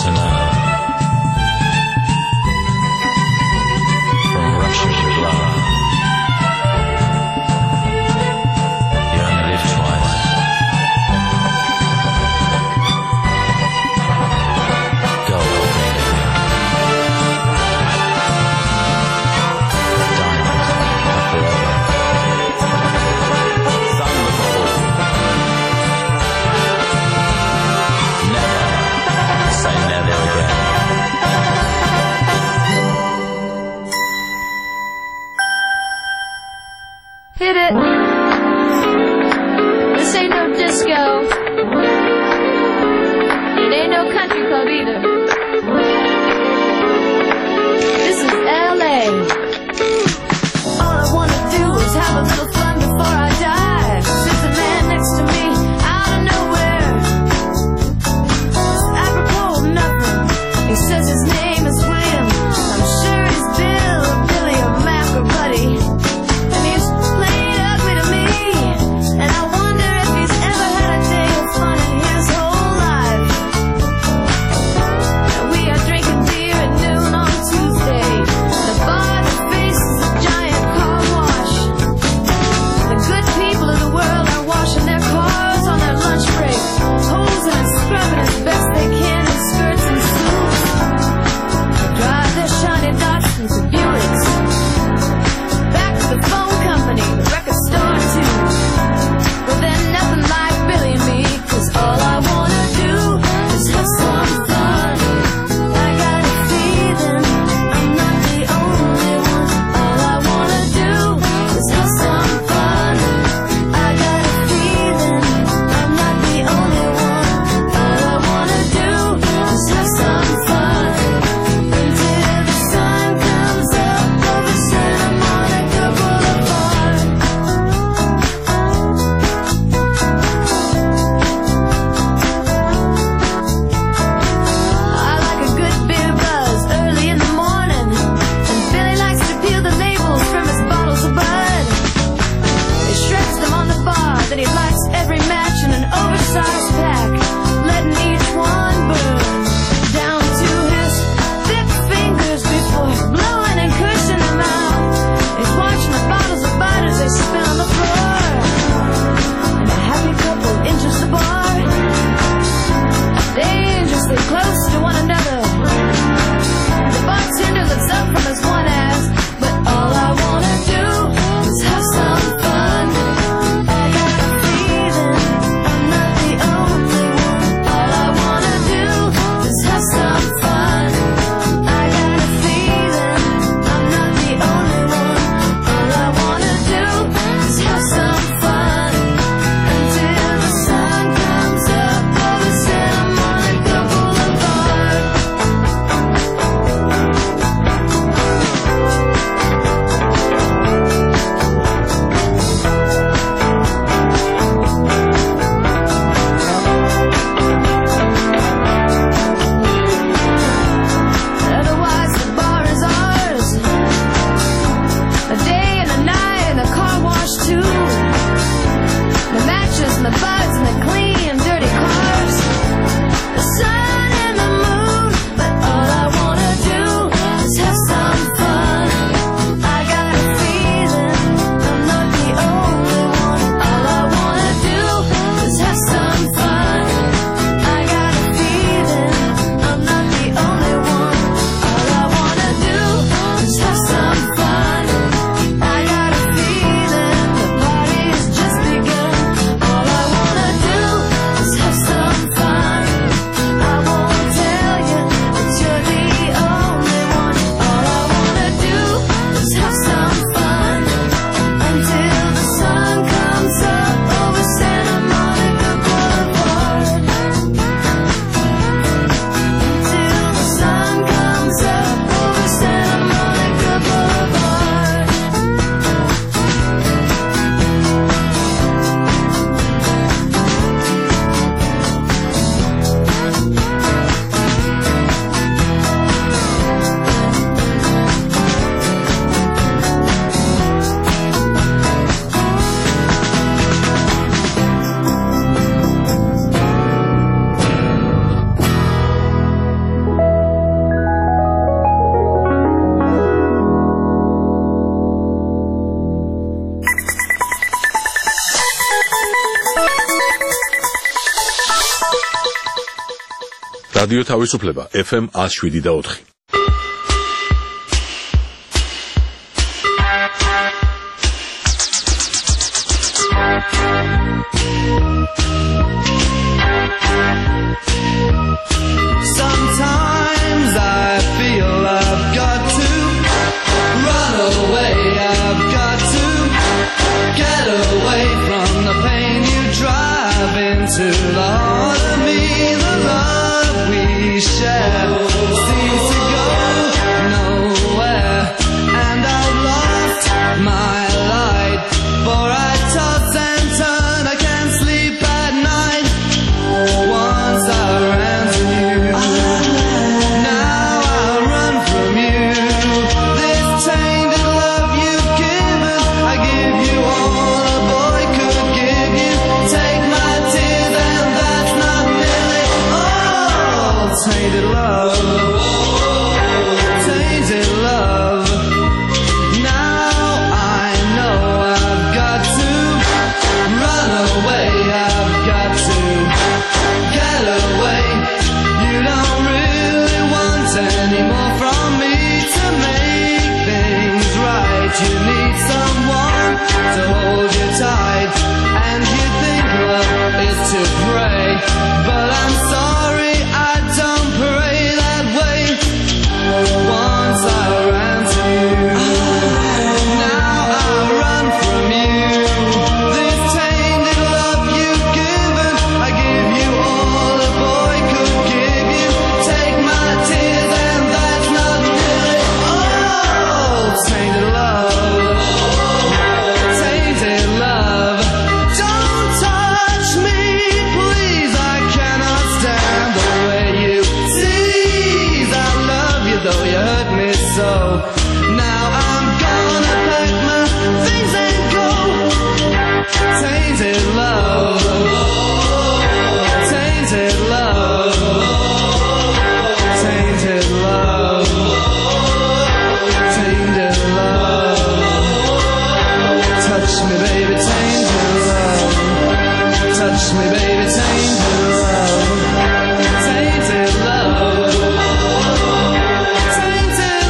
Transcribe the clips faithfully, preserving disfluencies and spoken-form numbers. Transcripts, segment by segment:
to know. From rushing blood, you only live twice. Gold, diamonds are forever. Thunderbolt, never say never again. რადიო თავისუფლება ეფ ემ one oh seven და four. Sometimes I feel I've got to run away, I've got to get away from the pain you drive into the heart of me. The love we share seems to go nowhere, and I've lost my light, for I toss and turn, I can't sleep at night. Once I ran to you, now I run from you. This tainted love you've given, I give you all a boy could give you. Take my tears and that's not nearly all. Tainted love, tainted love. Now I know I've got to run away, I've got to get away. You don't really want any more from me to make things right. You need someone to hold you tight, and you think love is to pray, but I'm sorry, I don't pray that way. Once I ran to you, now I run from you. This tainted love you've given, I give you all a boy could give you. Take my tears and that's not nearly all. Tainted love, tainted love. Don't touch me, please, I cannot stand the way you tease. I love you though you hurt me so. Now I'm gonna pack my things and go. Tainted love, tainted love, tainted love, tainted love. Touch me, baby, tainted love. Touch me, baby, tainted love. Tainted love, tainted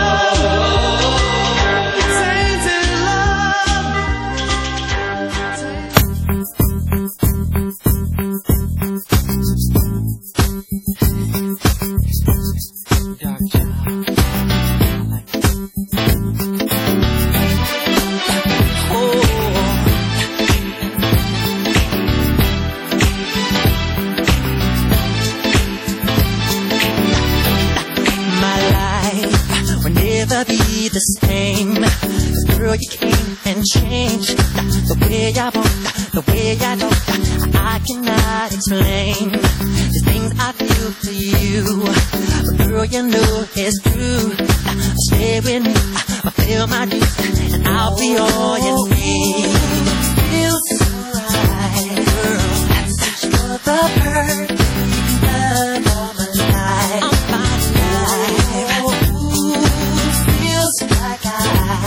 My life will never be the same. Girl, you came and changed the way I walk, the way I talk. I cannot explain the things I feel for you. But girl, you know it's true. Stay with me, fulfill my dreams, and I'll be all you need. Feels so right, girl. I search for the perfect love all my life. All my life. Ooh, feels like I,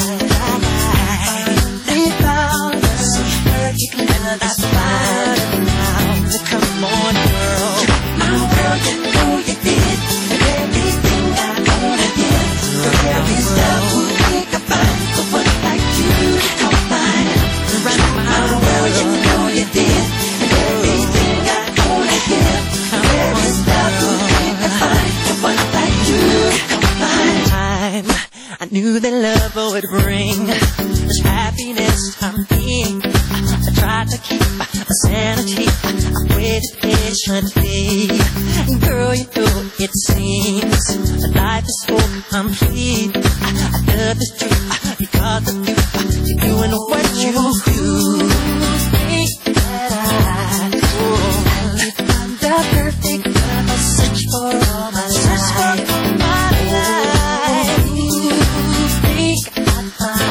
I found us perfect love. That's fine now. So come on, girl. My world, you know you did everything I wanna give. Every step we think about, the one like you come find. My world, you know you did everything I wanna give. Every step we think about, the one like you come find. Time I knew that love would bring this happiness I'm being. I tried to keep my sanity. I waited patiently. Girl, you know it seems that life is so complete. I, I love this truth because of you. You're doing what you do. Think that I do. I found the perfect love. I search for all my life. Search for all my life. Think I find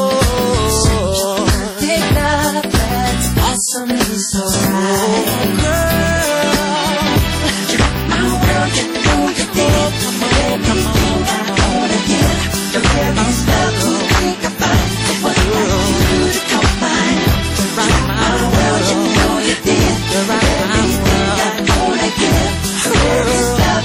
perfect love that's awesomely so right. Girl, my world, you know you did everything I wanna give. Your very step we think about, the one like you to come find. My world, you know you did everything I wanna give. Your very step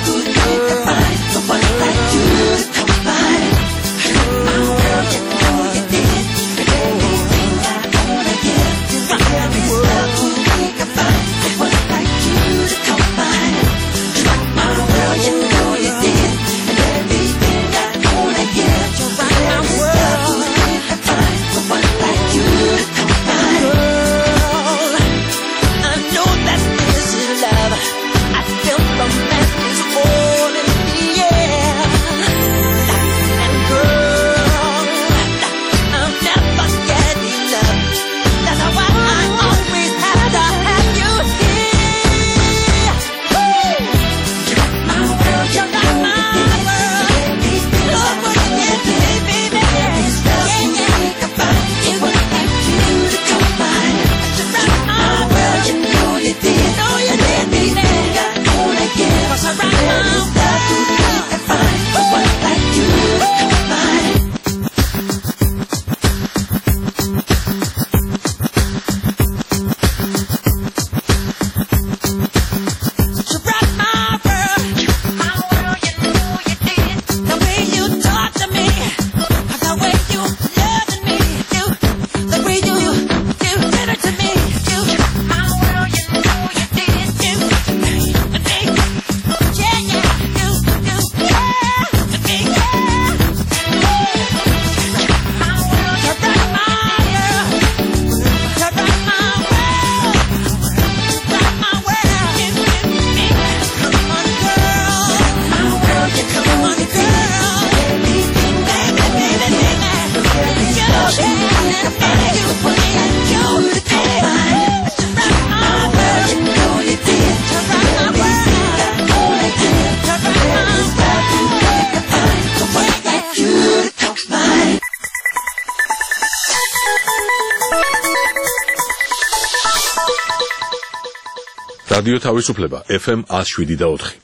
რადიო თავისუფლება ეფ ემ one oh seven point four.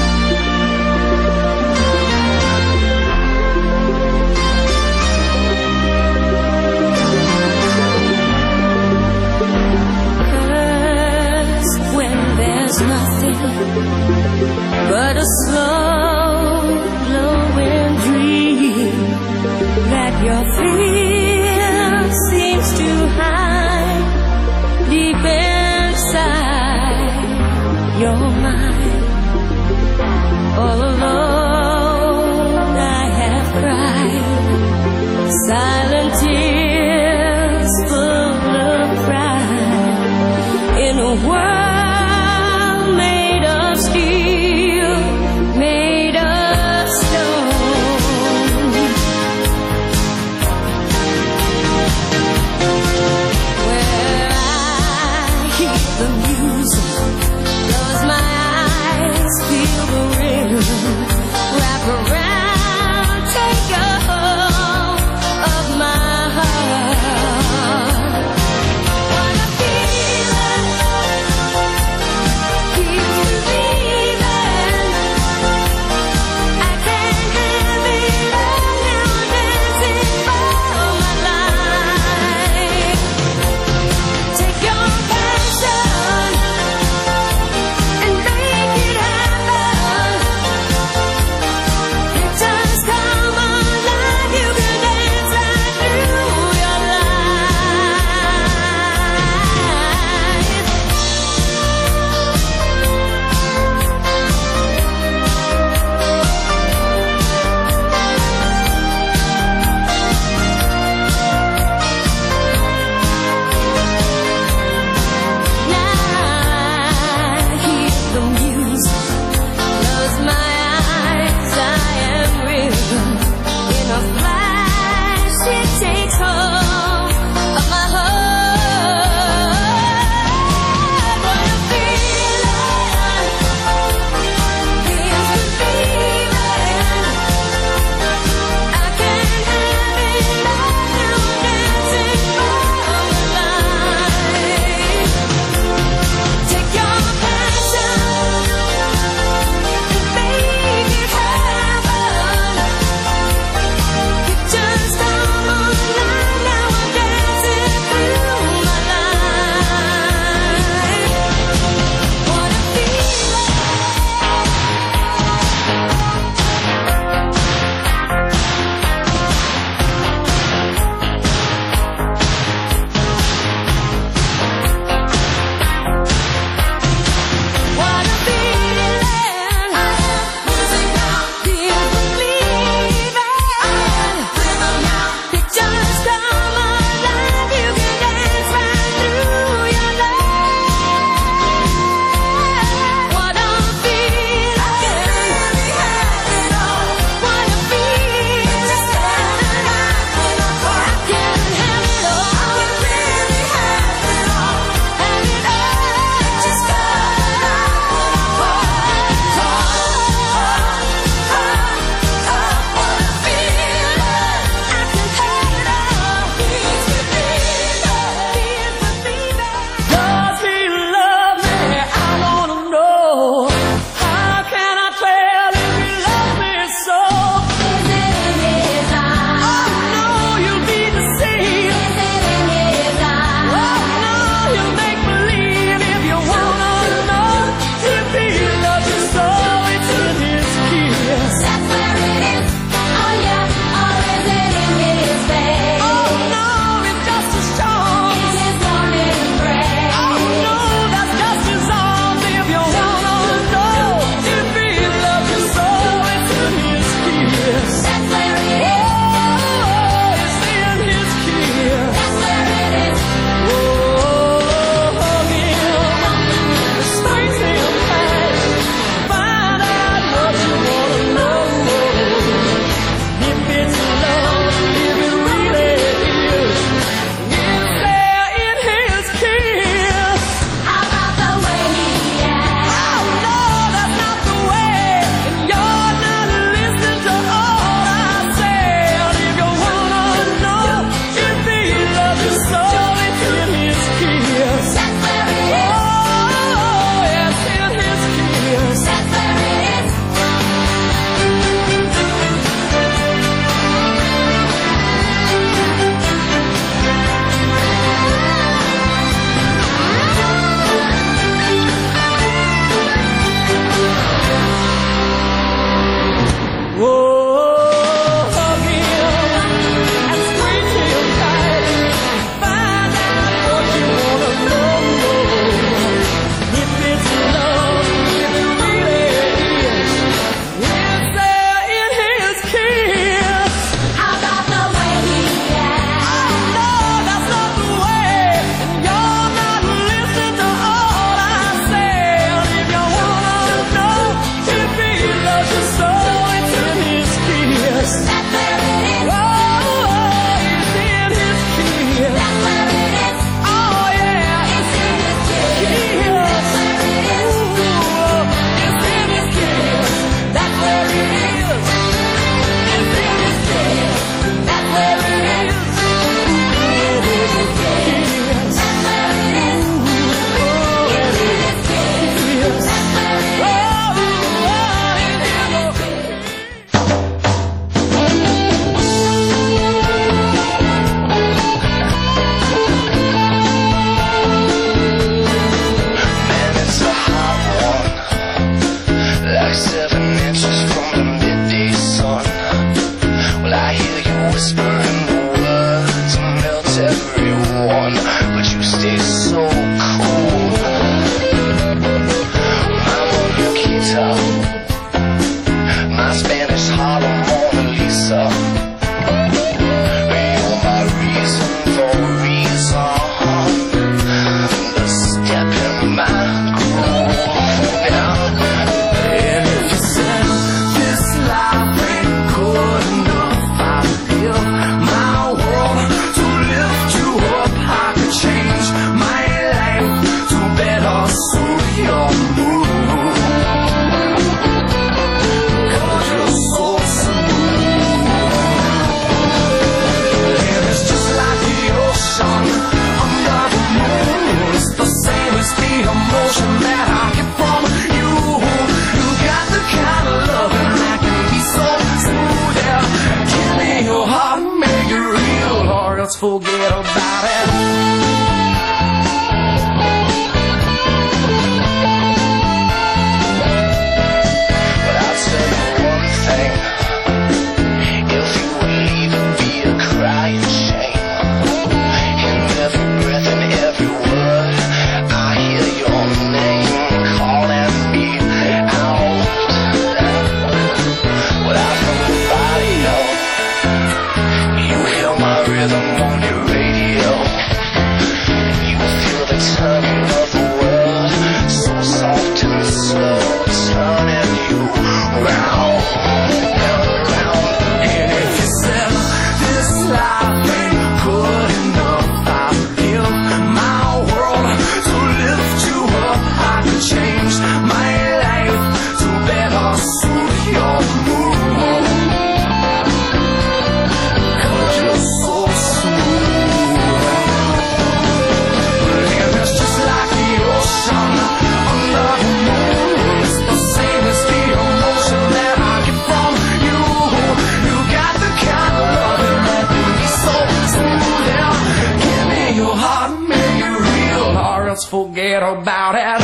Nothing but a slow glowing dream that your fear seems to hide deep inside your mind. forget about it. But I'll tell you one thing. If you would leave it be a crying shame. In every breath and every word, I hear your name calling me out. Without nobody know, you hear my rhythm on your radio. You feel the turning of the world, so soft and slow, turning you round and round. And if you said this life ain't good enough, I'll give my world to lift you up. I can change my life to better suit your mood. 'Cause you're so smooth. And it's just like the ocean under the moon. It's the same as the emotion that I get from you. You got the kind of love that make me so smooth. Yeah. Give me your heart, make it real, or else forget about it.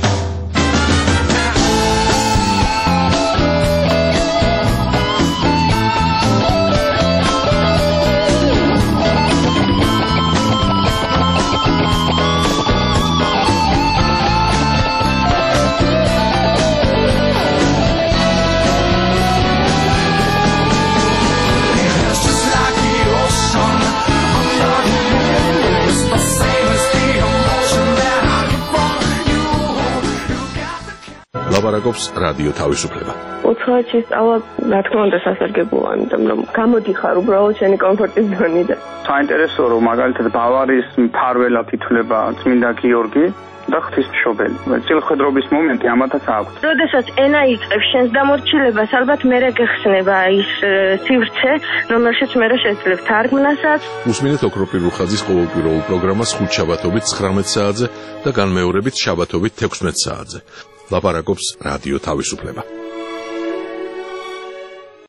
It's just like the ocean under the moon. It's the same as the emotion that I get from you. You got the ლაპარაკობს რადიო თავისუფლება. უცხოეთში სწავლა, რა თქმა უნდა, სასარგებლოა, იმიტომ რომ გამოდიხარ უბრალოდ შენი კომფორტის ზონიდან. საინტერესოა რომ მაგალითად ბავარიის მფარველად ითვლება წმინდა გიორგი და ღვთისმშობელი. წილხედრობის მომენტი ამათაც აქვს. როდესაც ენა იწყებს შენს დამორჩილებას, ალბათ მერე გეხსნება ის ე, სივრცე, რომელშიც მერე შეძლებ თარგმნასაც. უსმინეთ ოქროპირ რუხაძის ყოველკვირეულ პროგრამას ხუთ შაბათობით ცხრამეტ საათზე და განმეორებით შაბათობით თექვსმეტ საათზე. ლაპარაკობს რადიო თავისუფლება.